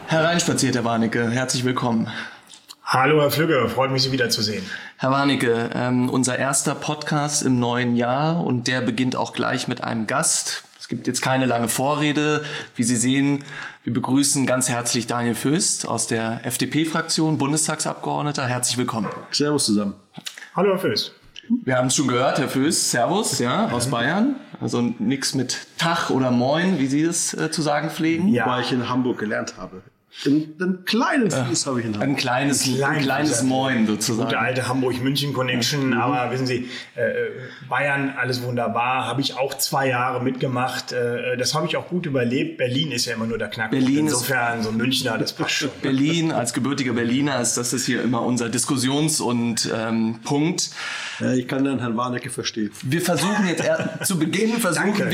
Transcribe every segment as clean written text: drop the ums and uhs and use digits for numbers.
Hereinspaziert, Herr Warnecke. Herzlich willkommen. Hallo, Herr Flügge. Freut mich, Sie wiederzusehen. Herr Warnecke, unser erster Podcast im neuen Jahr und der beginnt auch gleich mit einem Gast. Es gibt jetzt keine lange Vorrede. Wie Sie sehen, wir begrüßen ganz herzlich Daniel Föst aus der FDP-Fraktion, Bundestagsabgeordneter. Herzlich willkommen. Servus zusammen. Hallo, Herr Föst. Wir haben es schon gehört, Herr Föst. Servus, ja, aus Bayern. Also nichts mit Tag oder Moin, wie Sie das zu sagen pflegen. Ja. Wobei ich in Hamburg gelernt habe. Ein kleines Fuß habe ich in Hamburg. Ein kleines Moin sozusagen. Gute alte Hamburg-München-Connection. Aber wissen Sie, Bayern, alles wunderbar. Habe ich auch 2 Jahre mitgemacht. Das habe ich auch gut überlebt. Berlin ist ja immer nur der Knackpunkt. Insofern so ein Münchner, das passt schon. Berlin, als gebürtiger Berliner, das ist hier immer unser Diskussions- und Punkt. Ich kann dann Herrn Warnecke verstehen. Wir versuchen jetzt zu Beginn, wir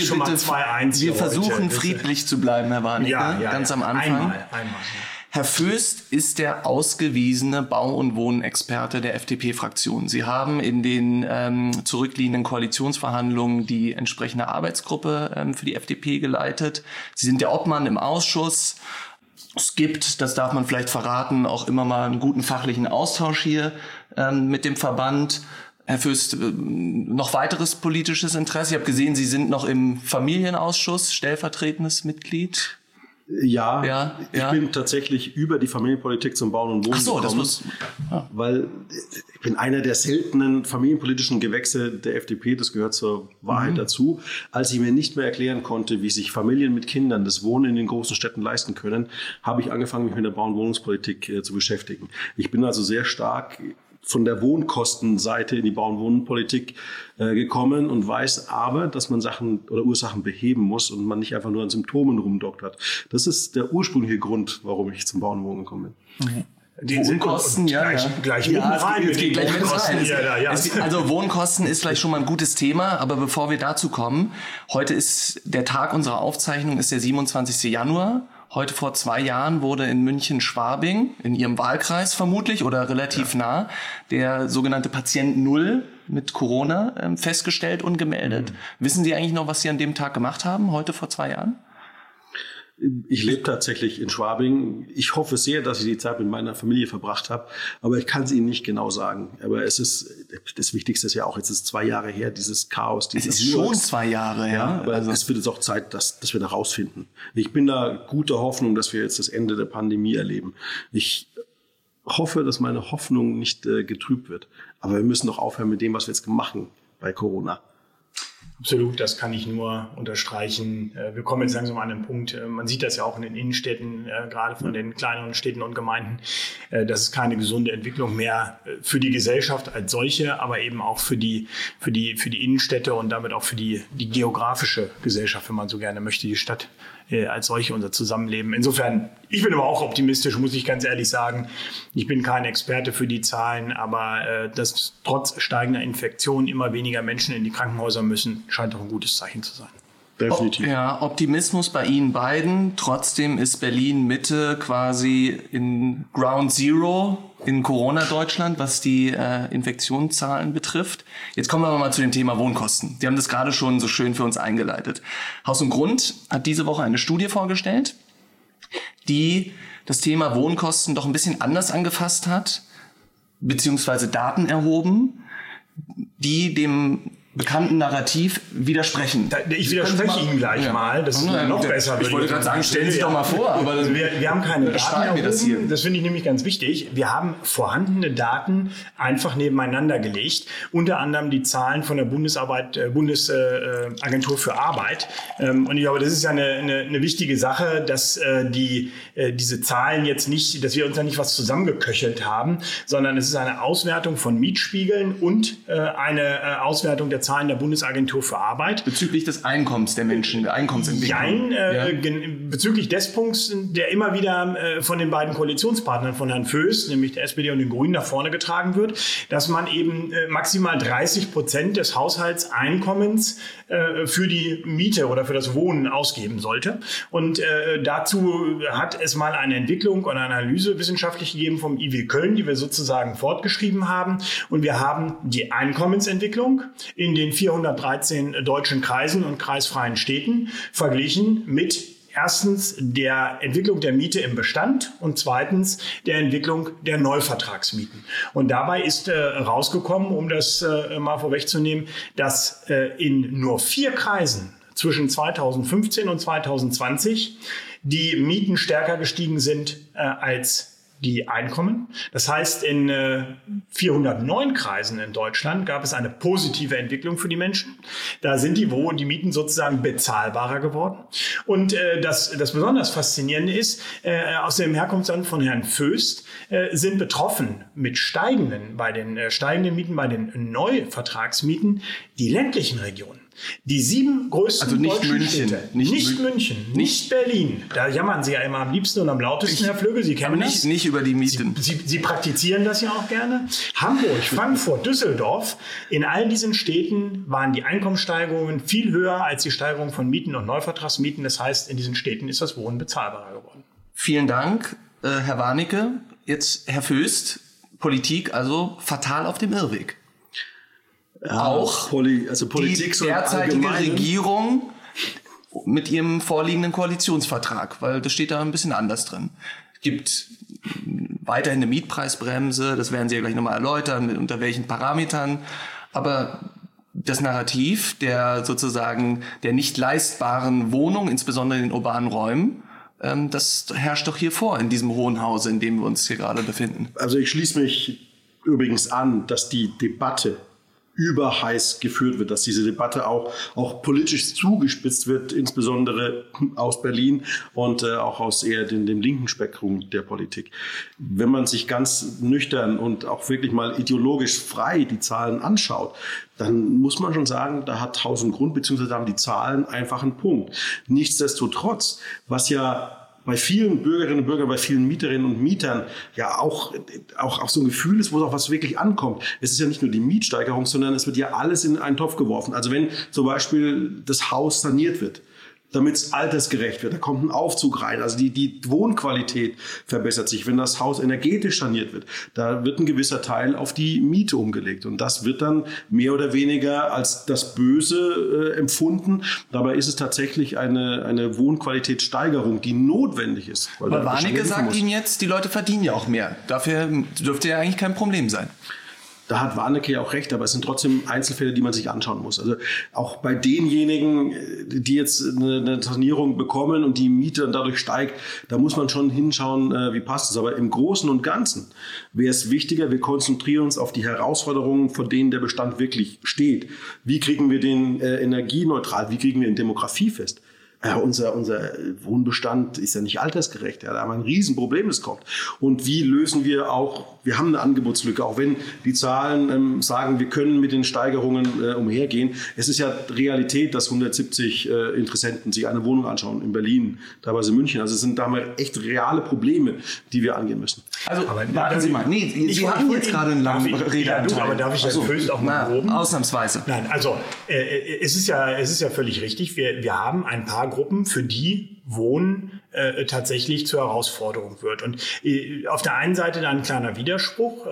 versuchen friedlich zu bleiben, Herr Warnecke, ganz am Anfang. Einmal. Herr Föst ist der ausgewiesene Bau- und Wohnexperte der FDP-Fraktion. Sie haben in den zurückliegenden Koalitionsverhandlungen die entsprechende Arbeitsgruppe für die FDP geleitet. Sie sind der Obmann im Ausschuss. Es gibt, das darf man vielleicht verraten, auch immer mal einen guten fachlichen Austausch hier mit dem Verband. Herr Föst, noch weiteres politisches Interesse? Ich habe gesehen, Sie sind noch im Familienausschuss, stellvertretendes Mitglied. Ja, ich bin tatsächlich über die Familienpolitik zum Bauen und Wohnen gekommen, weil ich bin einer der seltenen familienpolitischen Gewächse der FDP, das gehört zur Wahrheit dazu. Als ich mir nicht mehr erklären konnte, wie sich Familien mit Kindern das Wohnen in den großen Städten leisten können, habe ich angefangen, mich mit der Bau- und Wohnungspolitik zu beschäftigen. Ich bin also sehr stark von der Wohnkostenseite in die Bau- und Wohnpolitik gekommen und weiß aber, dass man Sachen oder Ursachen beheben muss und man nicht einfach nur an Symptomen rumdoktert. Das ist der ursprüngliche Grund, warum ich zum Bau- und Wohnen gekommen bin. Die Wohnkosten, gleich mit rein. Also Wohnkosten ist vielleicht schon mal ein gutes Thema, aber bevor wir dazu kommen, heute ist der Tag unserer Aufzeichnung, ist der 27. Januar. Heute vor 2 Jahren wurde in München-Schwabing, in Ihrem Wahlkreis vermutlich oder relativ nah, der sogenannte Patient Null mit Corona festgestellt und gemeldet. Wissen Sie eigentlich noch, was Sie an dem Tag gemacht haben, heute vor 2 Jahren? Ich lebe tatsächlich in Schwabing. Ich hoffe sehr, dass ich die Zeit mit meiner Familie verbracht habe, aber ich kann es Ihnen nicht genau sagen. Aber es ist, das Wichtigste ist ja auch, jetzt ist 2 Jahre her, dieses Chaos. Es ist schon 2 Jahre her. Ja, aber es wird jetzt auch Zeit, dass wir da rausfinden. Ich bin da guter Hoffnung, dass wir jetzt das Ende der Pandemie erleben. Ich hoffe, dass meine Hoffnung nicht getrübt wird. Aber wir müssen doch aufhören mit dem, was wir jetzt machen bei Corona. Absolut, das kann ich nur unterstreichen. Wir kommen jetzt langsam an den Punkt, man sieht das ja auch in den Innenstädten, gerade von den kleineren Städten und Gemeinden, das ist keine gesunde Entwicklung mehr für die Gesellschaft als solche, aber eben auch für die Innenstädte und damit auch für die geografische Gesellschaft, wenn man so gerne möchte, die Stadt als solche, unser Zusammenleben. Insofern, ich bin aber auch optimistisch, muss ich ganz ehrlich sagen. Ich bin kein Experte für die Zahlen, aber dass trotz steigender Infektionen immer weniger Menschen in die Krankenhäuser müssen, scheint doch ein gutes Zeichen zu sein. Definitiv. Optimismus bei Ihnen beiden. Trotzdem ist Berlin Mitte quasi in Ground Zero in Corona-Deutschland, was die Infektionszahlen betrifft. Jetzt kommen wir aber mal zu dem Thema Wohnkosten. Sie haben das gerade schon so schön für uns eingeleitet. Haus und Grund hat diese Woche eine Studie vorgestellt, die das Thema Wohnkosten doch ein bisschen anders angefasst hat, beziehungsweise Daten erhoben, die dem bekannten Narrativ widersprechen. Ich widerspreche Ihnen gleich mal. Das ist noch besser. Ich wollte gerade sagen, stellen Sie doch mal vor. Aber wir haben keine Daten erhoben. Das finde ich nämlich ganz wichtig. Wir haben vorhandene Daten einfach nebeneinander gelegt. Unter anderem die Zahlen von der Bundesagentur für Arbeit. Und ich glaube, das ist ja eine wichtige Sache, dass diese Zahlen jetzt nicht, dass wir uns da nicht was zusammengeköchelt haben, sondern es ist eine Auswertung von Mietspiegeln und eine Auswertung der Zahlen der Bundesagentur für Arbeit. Bezüglich des Einkommens der Menschen, der Einkommensentwicklung. Bezüglich des Punkts, der immer wieder von den beiden Koalitionspartnern von Herrn Föst, nämlich der SPD und den Grünen, nach vorne getragen wird, dass man eben maximal 30% des Haushaltseinkommens für die Miete oder für das Wohnen ausgeben sollte. Und dazu hat es mal eine Entwicklung und eine Analyse wissenschaftlich gegeben vom IW Köln, die wir sozusagen fortgeschrieben haben. Und wir haben die Einkommensentwicklung in den 413 deutschen Kreisen und kreisfreien Städten verglichen mit erstens der Entwicklung der Miete im Bestand und zweitens der Entwicklung der Neuvertragsmieten. Und dabei ist rausgekommen, um das mal vorwegzunehmen, dass in nur 4 Kreisen zwischen 2015 und 2020 die Mieten stärker gestiegen sind als die Einkommen. Das heißt, in 409 Kreisen in Deutschland gab es eine positive Entwicklung für die Menschen. Da sind die Mieten sozusagen bezahlbarer geworden. Und das besonders Faszinierende ist, aus dem Herkunftsland von Herrn Voest sind betroffen mit steigenden Mieten, bei den Neuvertragsmieten, die ländlichen Regionen. Die 7 größten deutschen Städte. Nicht München, nicht Berlin. Da jammern Sie ja immer am liebsten und am lautesten, Herr Flögel. Sie kennen das. Nicht über die Mieten. Sie praktizieren das ja auch gerne. Hamburg, Frankfurt, Düsseldorf. In all diesen Städten waren die Einkommenssteigerungen viel höher als die Steigerung von Mieten und Neuvertragsmieten. Das heißt, in diesen Städten ist das Wohnen bezahlbarer geworden. Vielen Dank, Herr Warnecke. Jetzt Herr Voest. Politik also fatal auf dem Irrweg. Ja, auch Politik die derzeitige Regierung mit ihrem vorliegenden Koalitionsvertrag, weil das steht da ein bisschen anders drin. Es gibt weiterhin eine Mietpreisbremse, das werden Sie ja gleich nochmal erläutern, unter welchen Parametern, aber das Narrativ der nicht leistbaren Wohnung, insbesondere in den urbanen Räumen, das herrscht doch hier vor in diesem Hohen Hause, in dem wir uns hier gerade befinden. Also ich schließe mich übrigens an, dass die Debatte überheiß geführt wird, dass diese Debatte auch politisch zugespitzt wird, insbesondere aus Berlin und auch aus eher dem linken Spektrum der Politik. Wenn man sich ganz nüchtern und auch wirklich mal ideologisch frei die Zahlen anschaut, dann muss man schon sagen, da hat Haus und Grund, beziehungsweise haben die Zahlen einfach einen Punkt. Nichtsdestotrotz, was ja bei vielen Bürgerinnen und Bürgern, bei vielen Mieterinnen und Mietern ja auch so ein Gefühl ist, wo es auch was wirklich ankommt. Es ist ja nicht nur die Mietsteigerung, sondern es wird ja alles in einen Topf geworfen. Also wenn zum Beispiel das Haus saniert wird, damit es altersgerecht wird, da kommt ein Aufzug rein. Also die Wohnqualität verbessert sich. Wenn das Haus energetisch saniert wird, da wird ein gewisser Teil auf die Miete umgelegt. Und das wird dann mehr oder weniger als das Böse empfunden. Dabei ist es tatsächlich eine Wohnqualitätssteigerung, die notwendig ist. Aber Warnecke sagt Ihnen jetzt, die Leute verdienen ja auch mehr. Dafür dürfte ja eigentlich kein Problem sein. Da hat Warnecke ja auch recht, aber es sind trotzdem Einzelfälle, die man sich anschauen muss. Also auch bei denjenigen, die jetzt eine Sanierung bekommen und die Miete dann dadurch steigt, da muss man schon hinschauen, wie passt es. Aber im Großen und Ganzen wäre es wichtiger, wir konzentrieren uns auf die Herausforderungen, vor denen der Bestand wirklich steht. Wie kriegen wir den energieneutral? Wie kriegen wir ihn demografiefest? Unser Wohnbestand ist ja nicht altersgerecht. Ja, da haben wir ein Riesenproblem, das kommt. Und wie lösen wir wir haben eine Angebotslücke, auch wenn die Zahlen sagen, wir können mit den Steigerungen umhergehen. Es ist ja Realität, dass 170 Interessenten sich eine Wohnung anschauen in Berlin, teilweise in München. Also da haben wir echt reale Probleme, die wir angehen müssen. Also warten Sie mal. Nee, Sie haben jetzt gerade einen langen Redeanteil. Aber darf ich Herrn Voest auch mal proben? Ausnahmsweise. Nein, also es ist ja völlig richtig. Wir haben ein paar Gruppen, für die Wohnen tatsächlich zur Herausforderung wird. Und auf der einen Seite dann ein kleiner Widerspruch.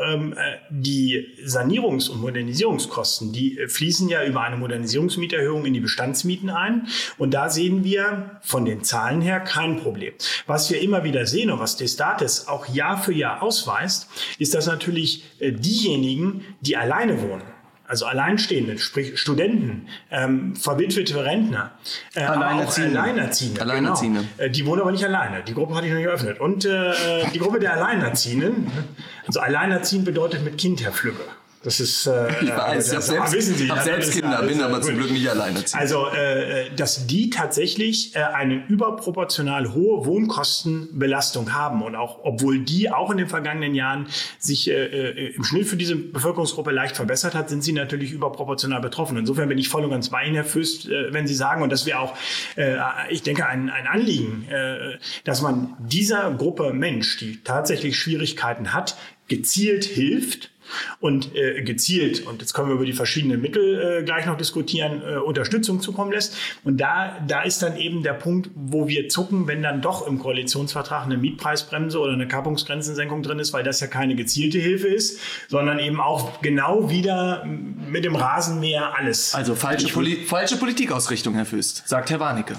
Die Sanierungs- und Modernisierungskosten, die fließen ja über eine Modernisierungsmieterhöhung in die Bestandsmieten ein. Und da sehen wir von den Zahlen her kein Problem. Was wir immer wieder sehen und was Destatis auch Jahr für Jahr ausweist, ist, dass natürlich diejenigen, die alleine wohnen, also Alleinstehende, sprich Studenten, verwitwete Rentner, Alleinerziehende. Genau. Die wohnen aber nicht alleine. Die Gruppe hatte ich noch nicht eröffnet. Und die Gruppe der Alleinerziehenden, also Alleinerziehend bedeutet mit Kind, Herr Flügge. Das ist, ich weiß, ich habe selbst Kinder, bin aber zum Glück nicht alleinerziehend. Also, dass die tatsächlich eine überproportional hohe Wohnkostenbelastung haben und auch, obwohl die auch in den vergangenen Jahren sich im Schnitt für diese Bevölkerungsgruppe leicht verbessert hat, sind sie natürlich überproportional betroffen. Insofern bin ich voll und ganz bei Ihnen, Herr Voest, wenn Sie sagen, und das wäre auch, ich denke, ein Anliegen, dass man dieser Gruppe Mensch, die tatsächlich Schwierigkeiten hat, gezielt hilft. Und gezielt, und jetzt können wir über die verschiedenen Mittel gleich noch diskutieren, Unterstützung zukommen lässt. Und da ist dann eben der Punkt, wo wir zucken, wenn dann doch im Koalitionsvertrag eine Mietpreisbremse oder eine Kappungsgrenzensenkung drin ist, weil das ja keine gezielte Hilfe ist, sondern eben auch genau wieder mit dem Rasenmäher alles. Also falsche Politikausrichtung, Herr Voest, sagt Herr Warnecke.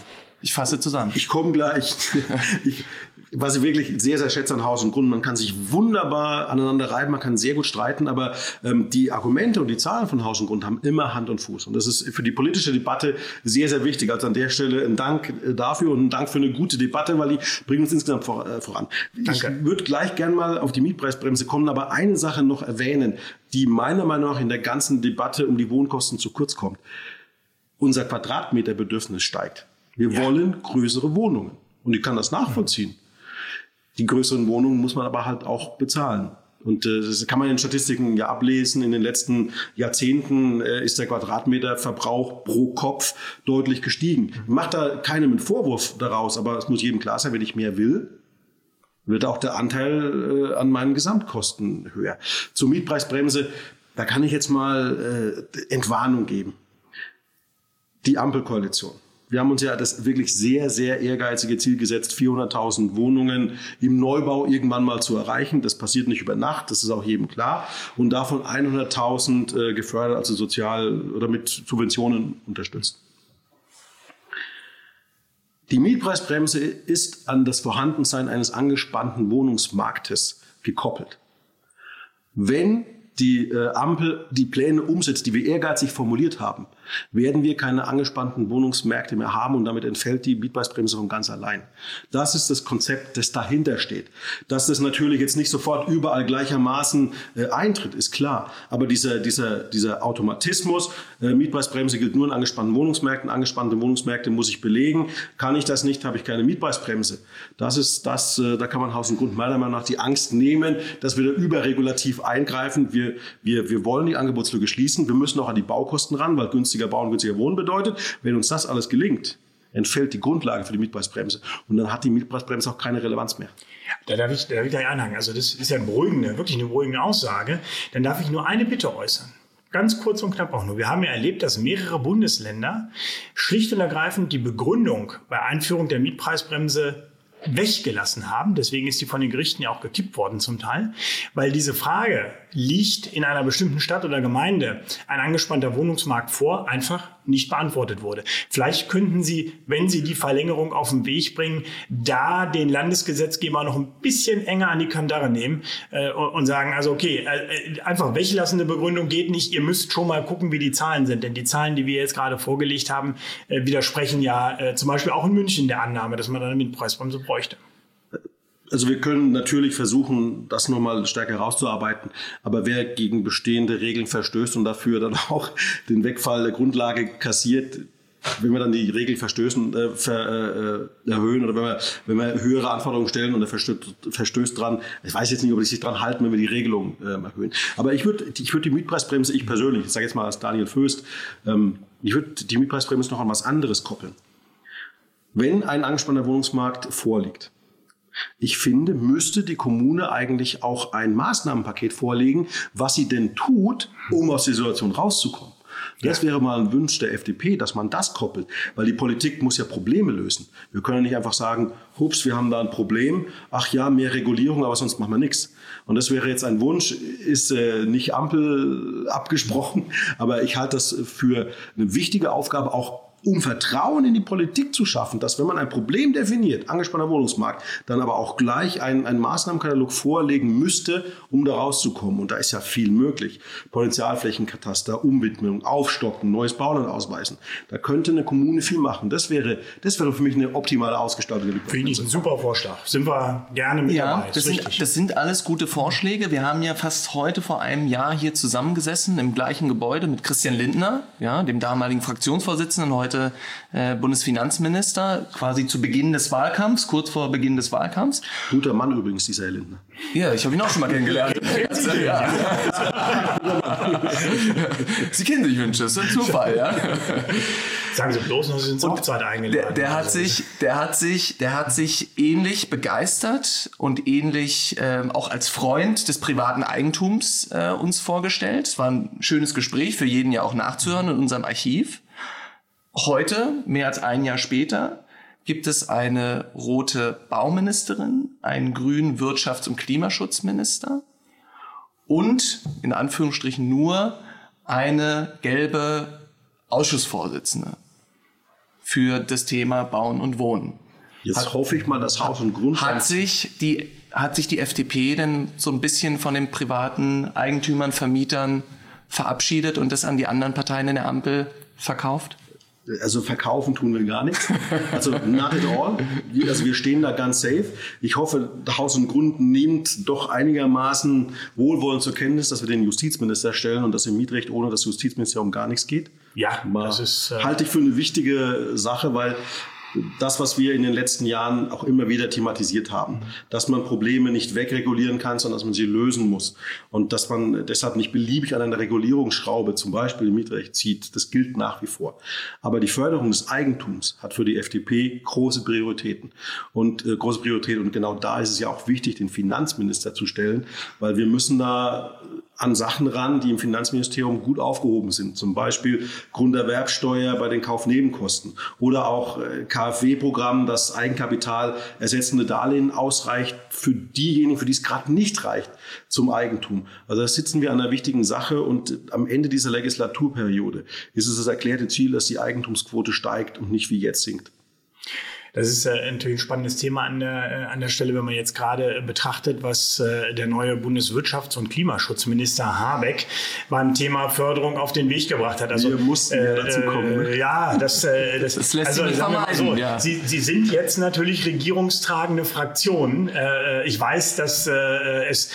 Ich fasse zusammen. Ich komme gleich. Was ich wirklich sehr, sehr schätze an Haus und Grund, man kann sich wunderbar aneinander reiben, man kann sehr gut streiten, aber die Argumente und die Zahlen von Haus und Grund haben immer Hand und Fuß. Und das ist für die politische Debatte sehr, sehr wichtig. Also an der Stelle ein Dank dafür und ein Dank für eine gute Debatte, weil die bringen uns insgesamt voran. Danke. Ich würde gleich gern mal auf die Mietpreisbremse kommen, aber eine Sache noch erwähnen, die meiner Meinung nach in der ganzen Debatte um die Wohnkosten zu kurz kommt. Unser Quadratmeterbedürfnis steigt. Wir wollen größere Wohnungen. Und ich kann das nachvollziehen. Die größeren Wohnungen muss man aber halt auch bezahlen. Und das kann man in Statistiken ja ablesen. In den letzten Jahrzehnten ist der Quadratmeterverbrauch pro Kopf deutlich gestiegen. Ich mache da keinem einen Vorwurf daraus, aber es muss jedem klar sein, wenn ich mehr will, wird auch der Anteil an meinen Gesamtkosten höher. Zur Mietpreisbremse, da kann ich jetzt mal Entwarnung geben. Die Ampelkoalition. Wir haben uns ja das wirklich sehr, sehr ehrgeizige Ziel gesetzt, 400.000 Wohnungen im Neubau irgendwann mal zu erreichen. Das passiert nicht über Nacht, das ist auch jedem klar. Und davon 100.000 gefördert, also sozial oder mit Subventionen unterstützt. Die Mietpreisbremse ist an das Vorhandensein eines angespannten Wohnungsmarktes gekoppelt. Wenn die Ampel die Pläne umsetzt, die wir ehrgeizig formuliert haben, werden wir keine angespannten Wohnungsmärkte mehr haben und damit entfällt die Mietpreisbremse von ganz allein. Das ist das Konzept, das dahinter steht. Dass das natürlich jetzt nicht sofort überall gleichermaßen eintritt, ist klar. Aber dieser Automatismus, Mietpreisbremse gilt nur in angespannten Wohnungsmärkten, angespannte Wohnungsmärkte muss ich belegen. Kann ich das nicht, habe ich keine Mietpreisbremse. Das ist das, da kann man Haus und Grund meiner Meinung nach die Angst nehmen, dass wir da überregulativ eingreifen. Wir wollen die Angebotslücke schließen. Wir müssen auch an die Baukosten ran, weil günstiger Bauen, günstiger Wohnen bedeutet. Wenn uns das alles gelingt, entfällt die Grundlage für die Mietpreisbremse. Und dann hat die Mietpreisbremse auch keine Relevanz mehr. Da darf ich gleich einhaken. Also das ist ja wirklich eine beruhigende Aussage. Dann darf ich nur eine Bitte äußern. Ganz kurz und knapp auch nur. Wir haben ja erlebt, dass mehrere Bundesländer schlicht und ergreifend die Begründung bei Einführung der Mietpreisbremse weggelassen haben. Deswegen ist die von den Gerichten ja auch gekippt worden zum Teil. Weil diese Frage, liegt in einer bestimmten Stadt oder Gemeinde ein angespannter Wohnungsmarkt vor, einfach nicht beantwortet wurde. Vielleicht könnten Sie, wenn Sie die Verlängerung auf den Weg bringen, da den Landesgesetzgeber noch ein bisschen enger an die Kandare nehmen und sagen, also okay, einfach weglassende Begründung geht nicht. Ihr müsst schon mal gucken, wie die Zahlen sind. Denn die Zahlen, die wir jetzt gerade vorgelegt haben, widersprechen ja zum Beispiel auch in München der Annahme, dass man dann eine Mietpreisbremse bräuchte. Also wir können natürlich versuchen, das nochmal stärker herauszuarbeiten. Aber wer gegen bestehende Regeln verstößt und dafür dann auch den Wegfall der Grundlage kassiert, wenn wir dann die Regeln erhöhen oder wenn wir höhere Anforderungen stellen und er verstößt dran, ich weiß jetzt nicht, ob die sich dran halten, wenn wir die Regelung erhöhen. Aber ich würde die Mietpreisbremse, ich persönlich, ich sage jetzt mal als Daniel Föst, ich würde die Mietpreisbremse noch an was anderes koppeln. Wenn ein angespannter Wohnungsmarkt vorliegt, ich finde, müsste die Kommune eigentlich auch ein Maßnahmenpaket vorlegen, was sie denn tut, um aus der Situation rauszukommen. Das wäre mal ein Wunsch der FDP, dass man das koppelt, weil die Politik muss ja Probleme lösen. Wir können nicht einfach sagen, hups, wir haben da ein Problem, ach ja, mehr Regulierung, aber sonst machen wir nichts. Und das wäre jetzt ein Wunsch, ist nicht Ampel abgesprochen, aber ich halte das für eine wichtige Aufgabe, auch um Vertrauen in die Politik zu schaffen, dass wenn man ein Problem definiert, angespannter Wohnungsmarkt, dann aber auch gleich einen Maßnahmenkatalog vorlegen müsste, um da rauszukommen. Und da ist ja viel möglich. Potenzialflächenkataster, Umwidmung, Aufstocken, neues Bauland ausweisen. Da könnte eine Kommune viel machen. Das wäre für mich eine optimale Ausgestaltung. Finde ich ein super Vorschlag. Sind wir gerne mit dabei. Das sind alles gute Vorschläge. Wir haben ja fast heute vor einem Jahr hier zusammengesessen im gleichen Gebäude mit Christian Lindner, ja, dem damaligen Fraktionsvorsitzenden, heute Bundesfinanzminister, quasi zu Beginn des Wahlkampfs, kurz vor Beginn des Wahlkampfs. Guter Mann übrigens, dieser Herr Lindner. Ja, ich habe ihn auch schon mal kennengelernt. Sie kennen sich, Wünsche, das ist ein Zufall, ja. Sagen Sie bloß noch, Sie sind zur Hochzeit eingeladen. Der hat sich ähnlich begeistert und ähnlich auch als Freund des privaten Eigentums uns vorgestellt. Es war ein schönes Gespräch, für jeden ja auch nachzuhören in unserem Archiv. Heute, mehr als ein Jahr später, gibt es eine rote Bauministerin, einen grünen Wirtschafts- und Klimaschutzminister und in Anführungsstrichen nur eine gelbe Ausschussvorsitzende. für das Thema Bauen und Wohnen. Jetzt hoffe ich mal, dass Haus und Grund... Hat sich die FDP denn so ein bisschen von den privaten Eigentümern, Vermietern verabschiedet und das an die anderen Parteien in der Ampel verkauft? Also verkaufen tun wir gar nichts. Also not at all. Also wir stehen da ganz safe. Ich hoffe, Haus und Grund nimmt doch einigermaßen wohlwollend zur Kenntnis, dass wir den Justizminister stellen und dass im Mietrecht ohne das Justizministerium gar nichts geht. Ja, das ist... halte ich für eine wichtige Sache, weil das, was wir in den letzten Jahren auch immer wieder thematisiert haben, dass man Probleme nicht wegregulieren kann, sondern dass man sie lösen muss und dass man deshalb nicht beliebig an einer Regulierungsschraube, zum Beispiel im Mietrecht, zieht, das gilt nach wie vor. Aber die Förderung des Eigentums hat für die FDP große Prioritäten und genau da ist es ja auch wichtig, den Finanzminister zu stellen, weil wir müssen da an Sachen ran, die im Finanzministerium gut aufgehoben sind. Zum Beispiel Grunderwerbsteuer bei den Kaufnebenkosten oder auch KfW-Programm, das Eigenkapital ersetzende Darlehen ausreicht für diejenigen, für die es gerade nicht reicht zum Eigentum. Also da sitzen wir an einer wichtigen Sache und am Ende dieser Legislaturperiode ist es das erklärte Ziel, dass die Eigentumsquote steigt und nicht wie jetzt sinkt. Das ist natürlich ein spannendes Thema an der Stelle, wenn man jetzt gerade betrachtet, was der neue Bundeswirtschafts- und Klimaschutzminister Habeck beim Thema Förderung auf den Weg gebracht hat. Also wir mussten dazu kommen. Ja, das lässt sich nicht vermeiden. So, ja. Sie sind jetzt natürlich regierungstragende Fraktion. Ich weiß, dass es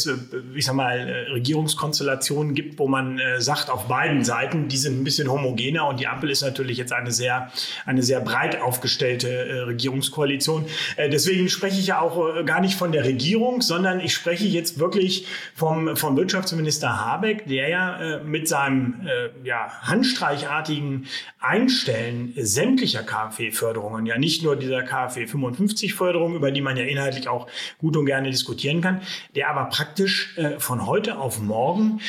ich sag mal, Regierungskonstellationen gibt, wo man sagt, auf beiden Seiten, die sind ein bisschen homogener und die Ampel ist natürlich jetzt eine sehr breit aufgestellte Regierungskoalition. Deswegen spreche ich ja auch gar nicht von der Regierung, sondern ich spreche jetzt wirklich vom Wirtschaftsminister Habeck, der ja mit seinem handstreichartigen Einstellen sämtlicher KfW-Förderungen, ja nicht nur dieser KfW 55-Förderung, über die man ja inhaltlich auch gut und gerne diskutieren kann, der aber praktisch von heute auf morgen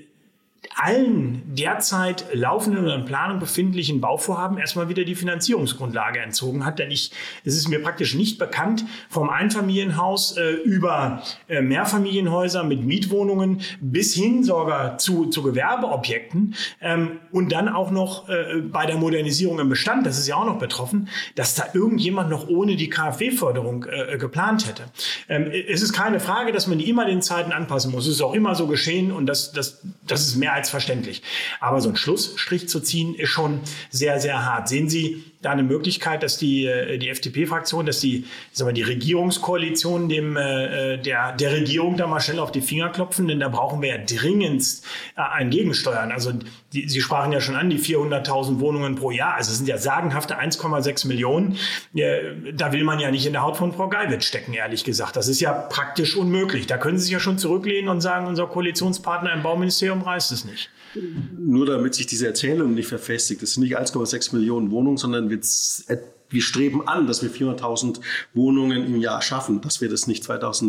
allen derzeit laufenden oder in Planung befindlichen Bauvorhaben erstmal wieder die Finanzierungsgrundlage entzogen hat. Denn es ist mir praktisch nicht bekannt, vom Einfamilienhaus über Mehrfamilienhäuser mit Mietwohnungen bis hin sogar zu Gewerbeobjekten und dann auch noch bei der Modernisierung im Bestand, das ist ja auch noch betroffen, dass da irgendjemand noch ohne die KfW-Förderung geplant hätte. Es ist keine Frage, dass man die immer den Zeiten anpassen muss. Es ist auch immer so geschehen und das ist mehr als verständlich. Aber so einen Schlussstrich zu ziehen, ist schon sehr, sehr hart. Sehen Sie da eine Möglichkeit, dass die FDP-Fraktion, dass die Regierungskoalition der Regierung da mal schnell auf die Finger klopfen? Denn da brauchen wir ja dringendst ein Gegensteuern. Also Sie sprachen ja schon an, die 400.000 Wohnungen pro Jahr. Also es sind ja sagenhafte 1,6 Millionen. Da will man ja nicht in der Haut von Frau Geiwitz stecken, ehrlich gesagt. Das ist ja praktisch unmöglich. Da können Sie sich ja schon zurücklehnen und sagen, unser Koalitionspartner im Bauministerium reißt es nicht. Nur damit sich diese Erzählung nicht verfestigt, es sind nicht 1,6 Millionen Wohnungen, sondern wir streben an, dass wir 400.000 Wohnungen im Jahr schaffen, dass wir das nicht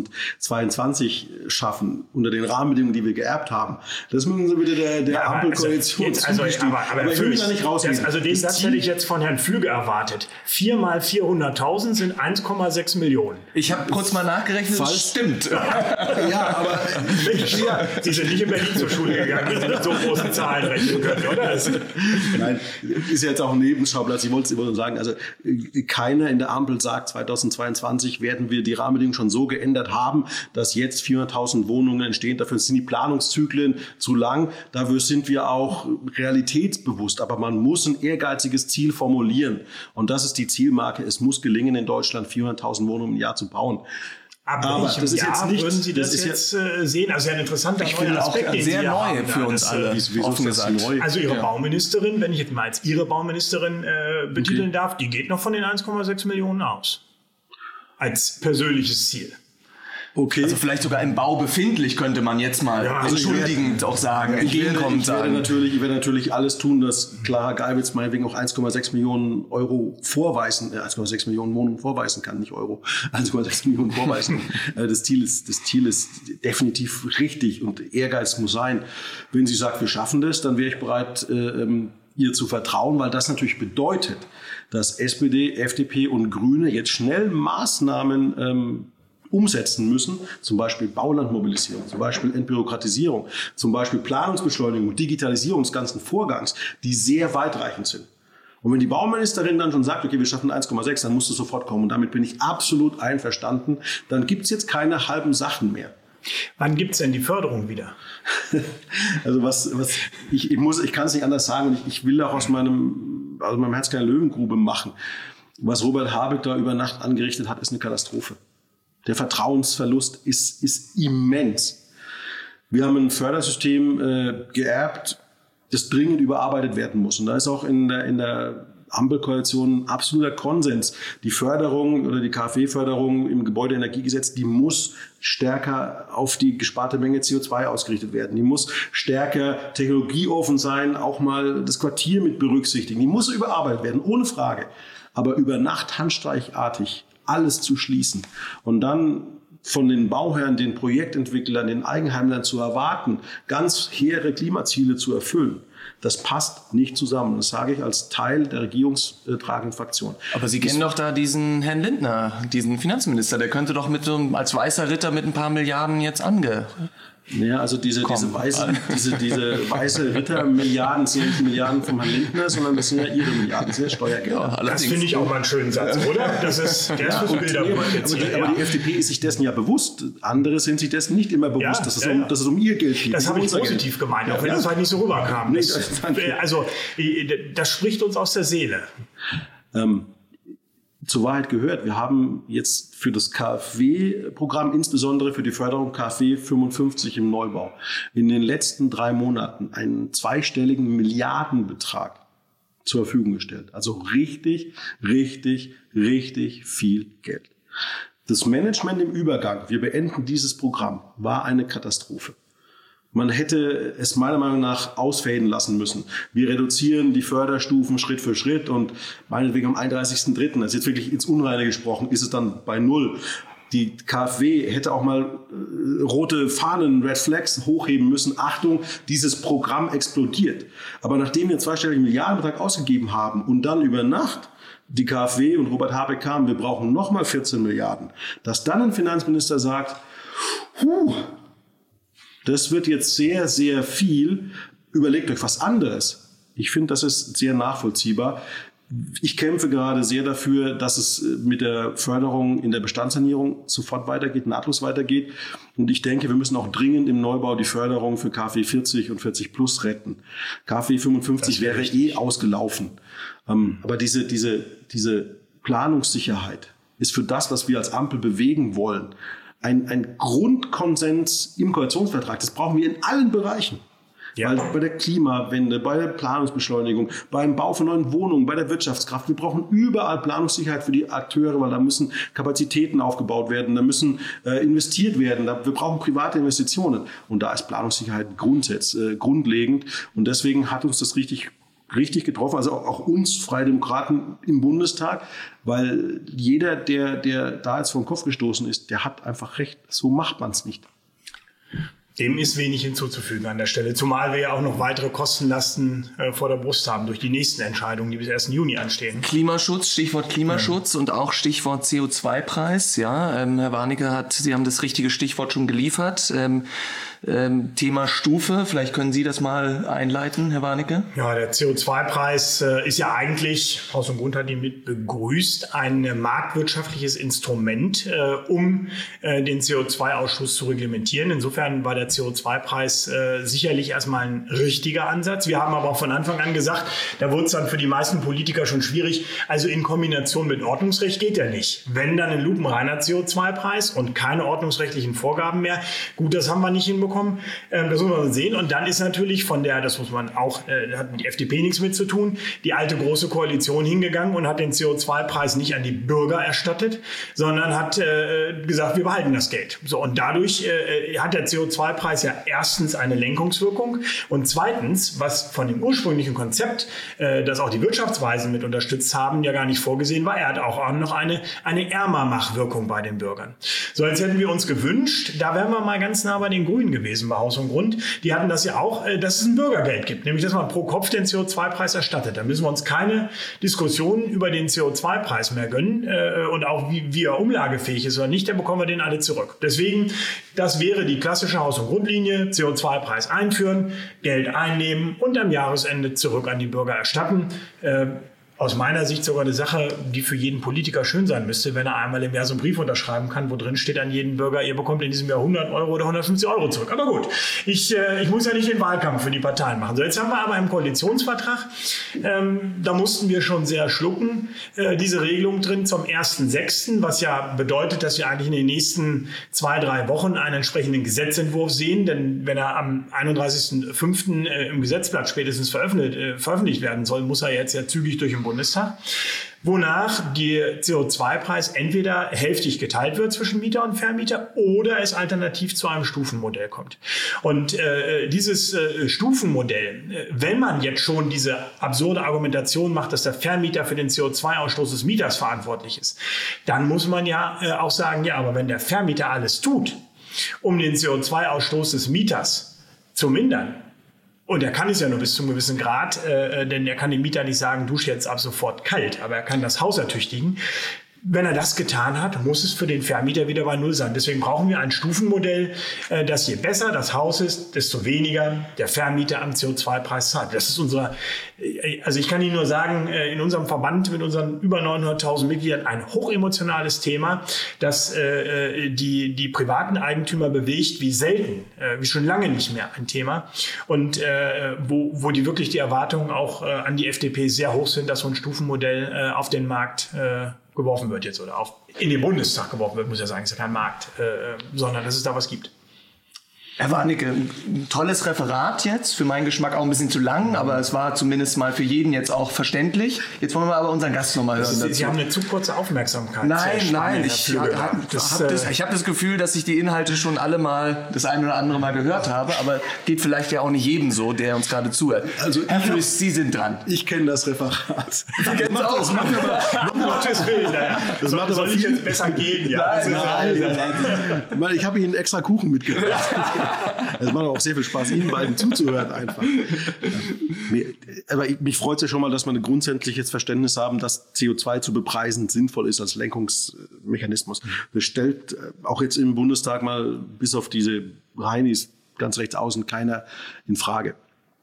2022 schaffen, unter den Rahmenbedingungen, die wir geerbt haben. Das müssen Sie bitte der Ampelkoalition zugestehen. Aber ich will da nicht rausgehen. Also den Satz hätte ich jetzt von Herrn Flüge erwartet. 4 mal 400.000 sind 1,6 Millionen. Ich habe kurz mal nachgerechnet, das stimmt. Ja, aber Sie sind nicht in Berlin zur Schule gegangen, wenn Sie mit so großen Zahlen rechnen können, oder? Nein, ist jetzt auch ein Nebenschauplatz. Ich wollte es immer nur sagen, also keiner in der Ampel sagt, 2022 werden wir die Rahmenbedingungen schon so geändert haben, dass jetzt 400.000 Wohnungen entstehen. Dafür sind die Planungszyklen zu lang. Dafür sind wir auch realitätsbewusst. Aber man muss ein ehrgeiziges Ziel formulieren. Und das ist die Zielmarke. Es muss gelingen, in Deutschland 400.000 Wohnungen im Jahr zu bauen. Aber das ist jetzt nicht, würden Sie das jetzt sehen? Also ja, ein interessanter neuer Aspekt, den sehr Sie neu haben, für uns alle. Offen gesagt. Also Ihre Bauministerin, wenn ich jetzt mal als Ihre Bauministerin betiteln darf, die geht noch von den 1,6 Millionen aus. Als persönliches Ziel. Okay. Also vielleicht sogar im Bau befindlich, könnte man jetzt mal entschuldigend auch sagen. Ich werde natürlich alles tun, dass Clara Geiwitz meinetwegen auch 1,6 Millionen Euro vorweisen, 1,6 Millionen Wohnungen vorweisen kann, nicht Euro, 1,6 Millionen vorweisen. Das Ziel ist definitiv richtig und Ehrgeiz muss sein. Wenn sie sagt, wir schaffen das, dann wäre ich bereit, ihr zu vertrauen, weil das natürlich bedeutet, dass SPD, FDP und Grüne jetzt schnell Maßnahmen umsetzen müssen, zum Beispiel Baulandmobilisierung, zum Beispiel Entbürokratisierung, zum Beispiel Planungsbeschleunigung, Digitalisierung des ganzen Vorgangs, die sehr weitreichend sind. Und wenn die Bauministerin dann schon sagt, okay, wir schaffen 1,6, dann musst du sofort kommen. Und damit bin ich absolut einverstanden. Dann gibt es jetzt keine halben Sachen mehr. Wann gibt es denn die Förderung wieder? Also ich kann es nicht anders sagen. Ich will auch aus meinem Herz keine Löwengrube machen. Was Robert Habeck da über Nacht angerichtet hat, ist eine Katastrophe. Der Vertrauensverlust ist immens. Wir haben ein Fördersystem geerbt, das dringend überarbeitet werden muss. Und da ist auch in der Ampelkoalition absoluter Konsens. Die Förderung oder die KfW-Förderung im Gebäudeenergiegesetz, die muss stärker auf die gesparte Menge CO2 ausgerichtet werden. Die muss stärker technologieoffen sein, auch mal das Quartier mit berücksichtigen. Die muss überarbeitet werden, ohne Frage. Aber über Nacht handstreichartig alles zu schließen und dann von den Bauherren, den Projektentwicklern, den Eigenheimlern zu erwarten, ganz hehre Klimaziele zu erfüllen, das passt nicht zusammen. Das sage ich als Teil der regierungstragenden Fraktion. Aber Sie kennen doch da diesen Herrn Lindner, diesen Finanzminister. Der könnte doch als weißer Ritter mit ein paar Milliarden jetzt Ja, also diese weiße Ritter-Milliarden sind nicht die Milliarden von Herrn Lindner, sondern das sind ja Ihre Milliarden, das sind ja Steuergelder. Ja, das finde ich auch mal einen schönen Satz, oder? Der ist fürs Bilderbuch. Aber die FDP ist sich dessen ja bewusst. Andere sind sich dessen nicht immer bewusst, dass es um ihr Geld geht. Das habe ich positiv gemeint, auch wenn das halt nicht so rüberkam. Das spricht uns aus der Seele. Zur Wahrheit gehört, wir haben jetzt für das KfW-Programm, insbesondere für die Förderung KfW 55 im Neubau, in den letzten 3 Monaten einen zweistelligen Milliardenbetrag zur Verfügung gestellt. Also richtig, richtig, richtig viel Geld. Das Management im Übergang, wir beenden dieses Programm, war eine Katastrophe. Man hätte es meiner Meinung nach ausfaden lassen müssen. Wir reduzieren die Förderstufen Schritt für Schritt und meinetwegen am 31.03., das ist jetzt wirklich ins Unreine gesprochen, ist es dann bei 0. Die KfW hätte auch mal rote Fahnen, Red Flags hochheben müssen. Achtung, dieses Programm explodiert. Aber nachdem wir einen zweistelligen Milliardenbetrag ausgegeben haben und dann über Nacht die KfW und Robert Habeck kamen, wir brauchen nochmal 14 Milliarden, dass dann ein Finanzminister sagt, das wird jetzt sehr, sehr viel. Überlegt euch was anderes. Ich finde, das ist sehr nachvollziehbar. Ich kämpfe gerade sehr dafür, dass es mit der Förderung in der Bestandssanierung sofort weitergeht, nahtlos weitergeht. Und ich denke, wir müssen auch dringend im Neubau die Förderung für KfW 40 und 40 Plus retten. KfW 55 wäre ausgelaufen. Aber diese Planungssicherheit ist für das, was wir als Ampel bewegen wollen, ein Grundkonsens im Koalitionsvertrag. Das brauchen wir in allen Bereichen. Ja. Weil bei der Klimawende, bei der Planungsbeschleunigung, beim Bau von neuen Wohnungen, bei der Wirtschaftskraft, wir brauchen überall Planungssicherheit für die Akteure, weil da müssen Kapazitäten aufgebaut werden, da müssen investiert werden, wir brauchen private Investitionen. Und da ist Planungssicherheit grundlegend. Und deswegen hat uns das richtig getroffen, also auch uns Freie Demokraten im Bundestag, weil jeder, der da jetzt vor den Kopf gestoßen ist, der hat einfach recht. So macht man es nicht. Dem ist wenig hinzuzufügen an der Stelle, zumal wir ja auch noch weitere Kostenlasten vor der Brust haben durch die nächsten Entscheidungen, die bis 1. Juni anstehen. Klimaschutz, Stichwort Klimaschutz und auch Stichwort CO2-Preis. Ja, Herr Warnecke Sie haben das richtige Stichwort schon geliefert. Thema Stufe, vielleicht können Sie das mal einleiten, Herr Warnecke? Ja, der CO2-Preis ist ja eigentlich, Haus und Grund hat ihn mit begrüßt, ein marktwirtschaftliches Instrument, um den CO2-Ausstoß zu reglementieren. Insofern war der CO2-Preis sicherlich erstmal ein richtiger Ansatz. Wir haben aber auch von Anfang an gesagt, da wurde es dann für die meisten Politiker schon schwierig. Also in Kombination mit Ordnungsrecht geht ja nicht. Wenn dann ein lupenreiner CO2-Preis und keine ordnungsrechtlichen Vorgaben mehr, gut, das haben wir nicht hinbekommen. Das muss man sehen. Und dann ist natürlich das muss man auch, da hat die FDP nichts mit zu tun, die alte Große Koalition hingegangen und hat den CO2-Preis nicht an die Bürger erstattet, sondern hat gesagt, wir behalten das Geld. So, und dadurch hat der CO2-Preis ja erstens eine Lenkungswirkung und zweitens, was von dem ursprünglichen Konzept, das auch die Wirtschaftsweisen mit unterstützt haben, ja gar nicht vorgesehen war. Er hat auch noch eine Ärmermachwirkung bei den Bürgern. So, jetzt hätten wir uns gewünscht, da wären wir mal ganz nah bei den Grünen gewesen bei Haus und Grund. Die hatten das ja auch, dass es ein Bürgergeld gibt, nämlich dass man pro Kopf den CO2-Preis erstattet. Da müssen wir uns keine Diskussionen über den CO2-Preis mehr gönnen und auch wie er umlagefähig ist oder nicht, dann bekommen wir den alle zurück. Deswegen, das wäre die klassische Haus- und Grundlinie, CO2-Preis einführen, Geld einnehmen und am Jahresende zurück an die Bürger erstatten. aus meiner Sicht sogar eine Sache, die für jeden Politiker schön sein müsste, wenn er einmal im Jahr so einen Brief unterschreiben kann, wo drin steht an jeden Bürger, ihr bekommt in diesem Jahr 100 Euro oder 150 Euro zurück. Aber gut, ich muss ja nicht den Wahlkampf für die Parteien machen. So, jetzt haben wir aber im Koalitionsvertrag, da mussten wir schon sehr schlucken, diese Regelung drin zum 1.6., was ja bedeutet, dass wir eigentlich in den nächsten 2-3 Wochen einen entsprechenden Gesetzentwurf sehen, denn wenn er am 31.05. Im Gesetzblatt spätestens veröffentlicht werden soll, muss er jetzt ja zügig durch den Bundestag, wonach der CO2-Preis entweder hälftig geteilt wird zwischen Mieter und Vermieter oder es alternativ zu einem Stufenmodell kommt. Und dieses Stufenmodell, wenn man jetzt schon diese absurde Argumentation macht, dass der Vermieter für den CO2-Ausstoß des Mieters verantwortlich ist, dann muss man ja auch sagen, ja, aber wenn der Vermieter alles tut, um den CO2-Ausstoß des Mieters zu mindern, und er kann es ja nur bis zu einem gewissen Grad, denn er kann dem Mieter nicht sagen, dusch jetzt ab sofort kalt, aber er kann das Haus ertüchtigen. Wenn er das getan hat, muss es für den Vermieter wieder bei Null sein. Deswegen brauchen wir ein Stufenmodell, dass je besser das Haus ist, desto weniger der Vermieter am CO2-Preis zahlt. Das ist also ich kann Ihnen nur sagen, in unserem Verband mit unseren über 900.000 Mitgliedern ein hochemotionales Thema, das die privaten Eigentümer bewegt, wie selten, wie schon lange nicht mehr ein Thema. Und wo die wirklich die Erwartungen auch an die FDP sehr hoch sind, dass so ein Stufenmodell auf den Markt geworfen wird jetzt oder in den Bundestag geworfen wird, muss ja sagen, ist ja kein Markt, sondern dass es da was gibt. Herr Warnecke, ein tolles Referat jetzt, für meinen Geschmack auch ein bisschen zu lang, aber es war zumindest mal für jeden jetzt auch verständlich. Jetzt wollen wir aber unseren Gast nochmal hören dazu. Sie haben eine zu kurze Aufmerksamkeit. Nein, ich habe das Gefühl, dass ich die Inhalte schon alle mal das eine oder andere Mal gehört habe, aber geht vielleicht ja auch nicht jedem so, der uns gerade zuhört. Also Herr Fürst, Sie sind dran. Ich kenne das Referat. Sie kennen es auch. Das macht aber soll ich jetzt besser gehen? Ja. Nein. Ich habe Ihnen extra Kuchen mitgebracht. Es macht auch sehr viel Spaß, Ihnen beiden zuzuhören einfach. Aber mich freut es ja schon mal, dass wir ein grundsätzliches Verständnis haben, dass CO2 zu bepreisen sinnvoll ist als Lenkungsmechanismus. Das stellt auch jetzt im Bundestag mal bis auf diese Heinis ganz rechts außen keiner in Frage.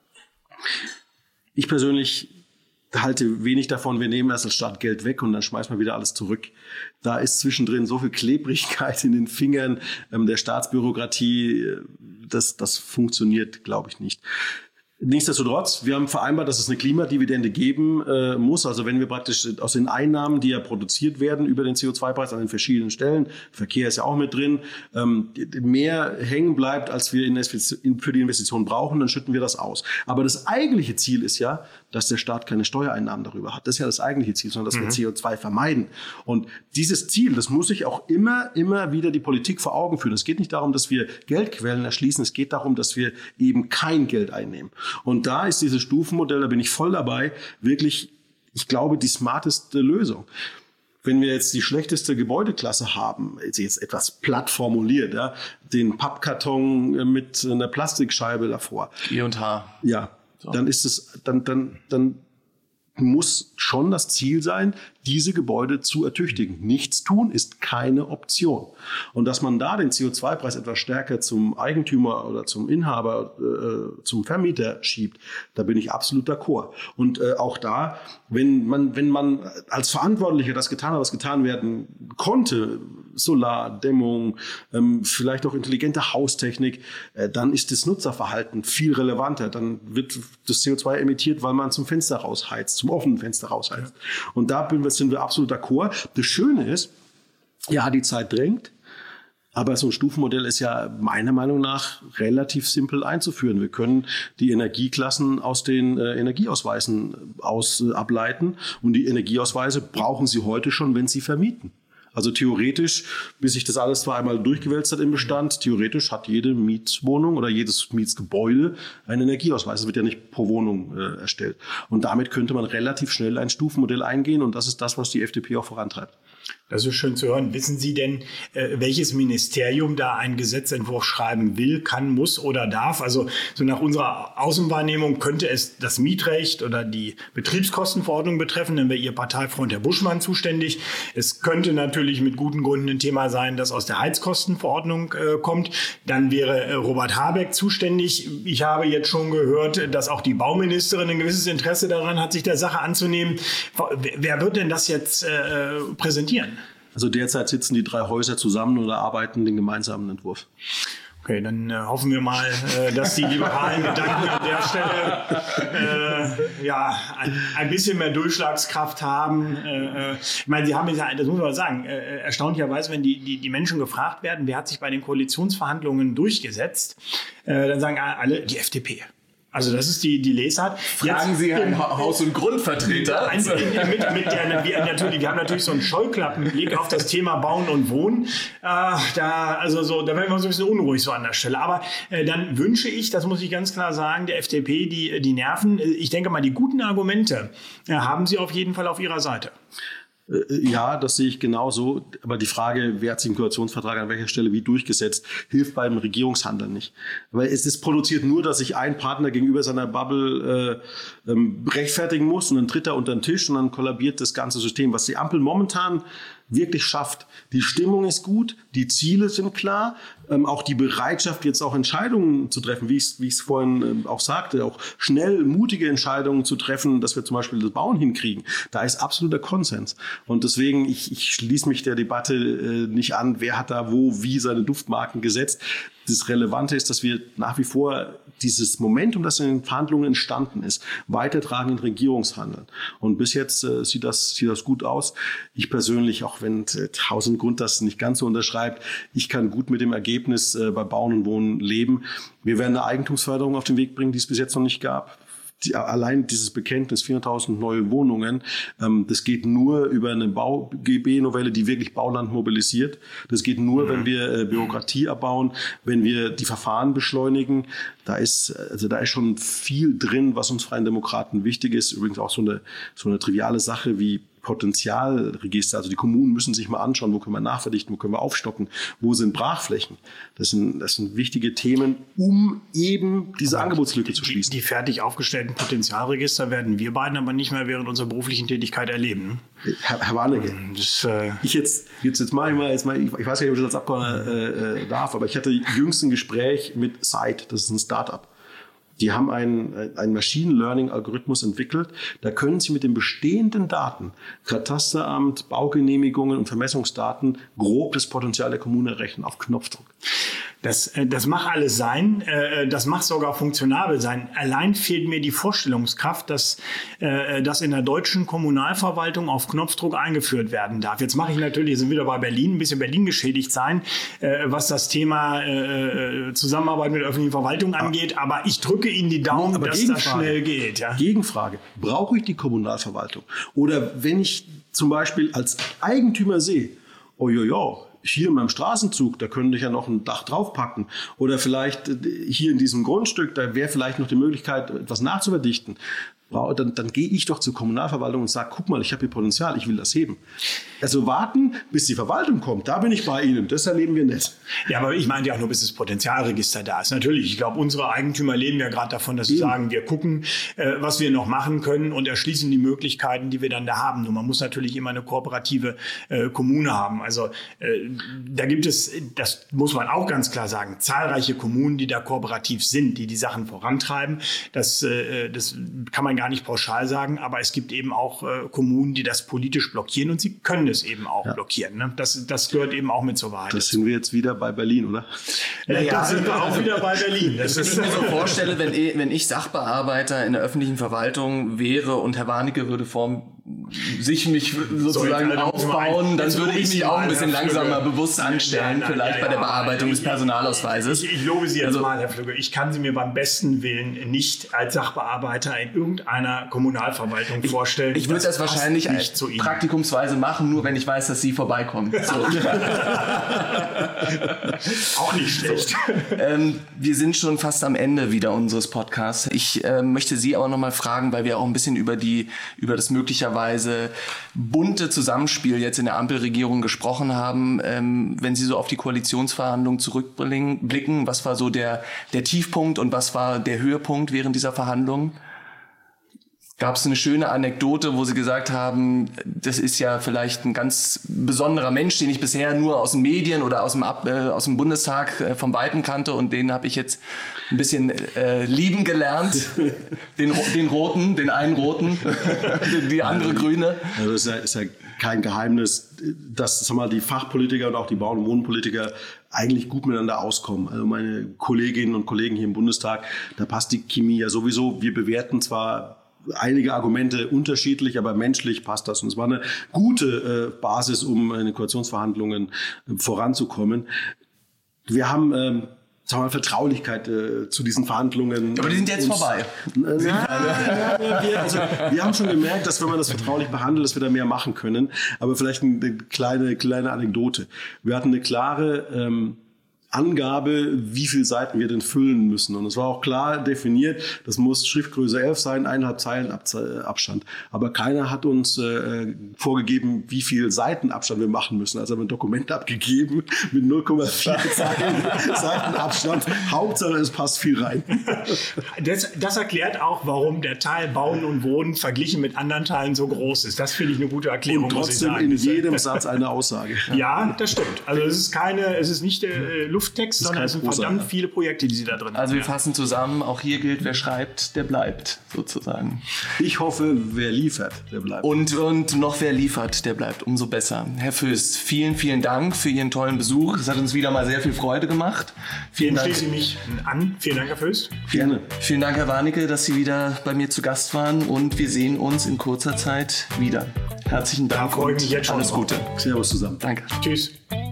Ich persönlich halte wenig davon, wir nehmen erst als Staat Geld weg und dann schmeißen wir wieder alles zurück. Da ist zwischendrin so viel Klebrigkeit in den Fingern der Staatsbürokratie, das funktioniert, glaube ich, nicht. Nichtsdestotrotz, wir haben vereinbart, dass es eine Klimadividende geben muss. Also wenn wir praktisch aus den Einnahmen, die ja produziert werden über den CO2-Preis an den verschiedenen Stellen, Verkehr ist ja auch mit drin, mehr hängen bleibt, als wir für die Investition brauchen, dann schütten wir das aus. Aber das eigentliche Ziel ist ja, dass der Staat keine Steuereinnahmen darüber hat. Das ist ja das eigentliche Ziel, sondern dass wir CO2 vermeiden. Und dieses Ziel, das muss sich auch immer wieder die Politik vor Augen führen. Es geht nicht darum, dass wir Geldquellen erschließen. Es geht darum, dass wir eben kein Geld einnehmen. Und da ist dieses Stufenmodell, da bin ich voll dabei, wirklich, ich glaube, die smarteste Lösung. Wenn wir jetzt die schlechteste Gebäudeklasse haben, jetzt etwas platt formuliert, ja, den Pappkarton mit einer Plastikscheibe davor. G&H. Ja, so. Dann ist es, dann muss schon das Ziel sein, diese Gebäude zu ertüchtigen. Nichts tun ist keine Option. Und dass man da den CO2-Preis etwas stärker zum Eigentümer oder zum Inhaber, zum Vermieter schiebt, da bin ich absolut d'accord. Und auch da, wenn man als Verantwortlicher das getan hat, was getan werden konnte, Solardämmung, vielleicht auch intelligente Haustechnik, dann ist das Nutzerverhalten viel relevanter. Dann wird das CO2 emittiert, weil man zum Fenster rausheizt, zum offenen Fenster rausheizt. Und da sind wir absolut d'accord. Das Schöne ist, ja, die Zeit drängt, aber so ein Stufenmodell ist ja meiner Meinung nach relativ simpel einzuführen. Wir können die Energieklassen aus den Energieausweisen ableiten und die Energieausweise brauchen Sie heute schon, wenn Sie vermieten. Also theoretisch, bis sich das alles zwar einmal durchgewälzt hat im Bestand, theoretisch hat jede Mietwohnung oder jedes Mietsgebäude einen Energieausweis. Das wird ja nicht pro Wohnung erstellt. Und damit könnte man relativ schnell ein Stufenmodell eingehen und das ist das, was die FDP auch vorantreibt. Das ist schön zu hören. Wissen Sie denn, welches Ministerium da einen Gesetzentwurf schreiben will, kann, muss oder darf? Also so nach unserer Außenwahrnehmung könnte es das Mietrecht oder die Betriebskostenverordnung betreffen, dann wäre Ihr Parteifreund Herr Buschmann zuständig. Es könnte natürlich natürlich mit guten Gründen ein Thema sein, das aus der Heizkostenverordnung kommt. Dann wäre Robert Habeck zuständig. Ich habe jetzt schon gehört, dass auch die Bauministerin ein gewisses Interesse daran hat, sich der Sache anzunehmen. Wer wird denn das jetzt präsentieren? Also derzeit sitzen die 3 Häuser zusammen und erarbeiten den gemeinsamen Entwurf. Okay, dann hoffen wir mal, dass die liberalen Gedanken an der Stelle ein bisschen mehr Durchschlagskraft haben. Ich meine, Sie haben ja, das muss man sagen, erstaunlicherweise, wenn die Menschen gefragt werden, wer hat sich bei den Koalitionsverhandlungen durchgesetzt, dann sagen alle die FDP. Also das ist die Lesart. Fragen Sie einen Haus- und Grundvertreter. Wir haben natürlich so einen Scheuklappenblick auf das Thema Bauen und Wohnen. Da werden wir so ein bisschen unruhig so an der Stelle. Aber dann wünsche ich, das muss ich ganz klar sagen, der FDP die Nerven. Ich denke mal, die guten Argumente haben Sie auf jeden Fall auf Ihrer Seite. Ja, das sehe ich genauso. Aber die Frage, wer hat sich im Koalitionsvertrag an welcher Stelle wie durchgesetzt, hilft beim Regierungshandeln nicht. Weil es ist produziert nur, dass sich ein Partner gegenüber seiner Bubble rechtfertigen muss und dann tritt er unter den Tisch und dann kollabiert das ganze System. Was die Ampel momentan wirklich schafft. Die Stimmung ist gut, die Ziele sind klar, auch die Bereitschaft, jetzt auch Entscheidungen zu treffen, wie ich es vorhin auch sagte, auch schnell mutige Entscheidungen zu treffen, dass wir zum Beispiel das Bauen hinkriegen. Da ist absoluter Konsens. Und deswegen, ich schließe mich der Debatte nicht an, wer hat da wo, wie seine Duftmarken gesetzt. Das Relevante ist, dass wir nach wie vor dieses Momentum, das in den Verhandlungen entstanden ist, weitertragen in Regierungshandeln. Und bis jetzt sieht das gut aus. Ich persönlich, auch wenn Haus und Grund das nicht ganz so unterschreibt, ich kann gut mit dem Ergebnis bei Bauen und Wohnen leben. Wir werden eine Eigentumsförderung auf den Weg bringen, die es bis jetzt noch nicht gab. Allein dieses Bekenntnis 4.000 neue Wohnungen, das geht nur über eine Bau-GB-Novelle, die wirklich Bauland mobilisiert. Das geht nur, wenn wir Bürokratie abbauen, wenn wir die Verfahren beschleunigen. Da ist schon viel drin, was uns Freien Demokraten wichtig ist. Übrigens auch so eine triviale Sache wie Potenzialregister. Also die Kommunen müssen sich mal anschauen, wo können wir nachverdichten, wo können wir aufstocken, wo sind Brachflächen. Das sind wichtige Themen, um eben diese Angebotslücke zu schließen. Die fertig aufgestellten Potenzialregister werden wir beiden aber nicht mehr während unserer beruflichen Tätigkeit erleben. Herr Warnecke, ich mache mal, ich weiß nicht, ob ich das als Abgeordneter darf, aber ich hatte jüngst ein Gespräch mit Site, das ist ein Startup. Die haben einen Machine Learning Algorithmus entwickelt. Da können Sie mit den bestehenden Daten, Katasteramt, Baugenehmigungen und Vermessungsdaten, grob das Potenzial der Kommune errechnen auf Knopfdruck. Das mag alles sein, das mag sogar funktionabel sein. Allein fehlt mir die Vorstellungskraft, dass das in der deutschen Kommunalverwaltung auf Knopfdruck eingeführt werden darf. Jetzt mache ich natürlich, sind wieder bei Berlin, ein bisschen Berlin geschädigt sein, was das Thema Zusammenarbeit mit der öffentlichen Verwaltung angeht. Aber ich drücke Ihnen die Daumen, dass das schnell geht. Ja? Gegenfrage. Brauche ich die Kommunalverwaltung? Oder wenn ich zum Beispiel als Eigentümer sehe, hier in meinem Straßenzug, da könnte ich ja noch ein Dach draufpacken. Oder vielleicht hier in diesem Grundstück, da wäre vielleicht noch die Möglichkeit, etwas nachzuverdichten. Dann gehe ich doch zur Kommunalverwaltung und sage, guck mal, ich habe hier Potenzial, ich will das heben. Also warten, bis die Verwaltung kommt, da bin ich bei Ihnen, das erleben wir nicht. Ja, aber ich meinte ja auch nur, bis das Potenzialregister da ist. Natürlich, ich glaube, unsere Eigentümer leben ja gerade davon, dass sie sagen, wir gucken, was wir noch machen können und erschließen die Möglichkeiten, die wir dann da haben. Nur man muss natürlich immer eine kooperative Kommune haben. Also da gibt es, das muss man auch ganz klar sagen, zahlreiche Kommunen, die da kooperativ sind, die Sachen vorantreiben. Das kann man gar nicht pauschal sagen, aber es gibt eben auch Kommunen, die das politisch blockieren und sie können es eben auch blockieren. Ne? Das gehört eben auch mit zur Wahrheit. Das sind wir jetzt wieder bei Berlin, oder? Da sind wir auch wieder bei Berlin. Das ist, ich mir so vorstelle, wenn ich Sachbearbeiter in der öffentlichen Verwaltung wäre und Herr Warnecke würde sich mich sozusagen aufbauen, dann würde ich mich auch ein bisschen langsamer bewusst anstellen, vielleicht bei der Bearbeitung des Personalausweises. Ich lobe Sie jetzt mal, Herr Flügge. Ich kann Sie mir beim besten Willen nicht als Sachbearbeiter in irgendeiner Kommunalverwaltung vorstellen. Ich würde das wahrscheinlich praktikumsweise machen, nur wenn ich weiß, dass Sie vorbeikommen. So. Auch nicht schlecht. Wir sind schon fast am Ende wieder unseres Podcasts. Ich möchte Sie aber noch mal fragen, weil wir auch ein bisschen über das möglicherweise bunte Zusammenspiel jetzt in der Ampelregierung gesprochen haben. Wenn Sie so auf die Koalitionsverhandlungen zurückblicken, was war so der Tiefpunkt und was war der Höhepunkt während dieser Verhandlungen? gab es eine schöne Anekdote, wo Sie gesagt haben, das ist ja vielleicht ein ganz besonderer Mensch, den ich bisher nur aus den Medien oder aus dem Bundestag vom Weitem kannte, und den habe ich jetzt ein bisschen lieben gelernt. Den Roten, den einen Roten, die andere Grüne. Also ist ja kein Geheimnis, dass die Fachpolitiker und auch die Bauern- und Wohnpolitiker eigentlich gut miteinander auskommen. Also meine Kolleginnen und Kollegen hier im Bundestag, da passt die Chemie ja sowieso. Wir bewerten zwar einige Argumente unterschiedlich, aber menschlich passt das. Und es war eine gute Basis, um in den Koalitionsverhandlungen voranzukommen. Wir haben Vertraulichkeit zu diesen Verhandlungen. Aber die sind jetzt vorbei. Wir haben schon gemerkt, dass wenn man das vertraulich behandelt, dass wir da mehr machen können. Aber vielleicht eine kleine Anekdote. Wir hatten eine klare Angabe, wie viele Seiten wir denn füllen müssen. Und es war auch klar definiert, das muss Schriftgröße 11 sein, 1,5 Zeilen Abstand. Aber keiner hat uns vorgegeben, wie viel Seiten Abstand wir machen müssen. Also haben wir ein Dokument abgegeben mit 0,4 Seiten Abstand. Hauptsache, es passt viel rein. Das erklärt auch, warum der Teil Bauen und Wohnen verglichen mit anderen Teilen so groß ist. Das finde ich eine gute Erklärung. Und trotzdem in jedem Satz eine Aussage. Ja, das stimmt. Also es ist nicht Lufttext, sondern es sind verdammt viele Projekte, die Sie da drin haben. Also wir fassen zusammen, auch hier gilt, wer schreibt, der bleibt, sozusagen. Ich hoffe, wer liefert, der bleibt. Und noch wer liefert, der bleibt, umso besser. Herr Föst, vielen, vielen Dank für Ihren tollen Besuch. Es hat uns wieder mal sehr viel Freude gemacht. Vielen Dank. Schließe ich mich an. Vielen Dank, Herr Föst. Gerne. Vielen Dank, Herr Warnecke, dass Sie wieder bei mir zu Gast waren, und wir sehen uns in kurzer Zeit wieder. Herzlichen Dank und alles Gute. Servus zusammen. Danke. Tschüss.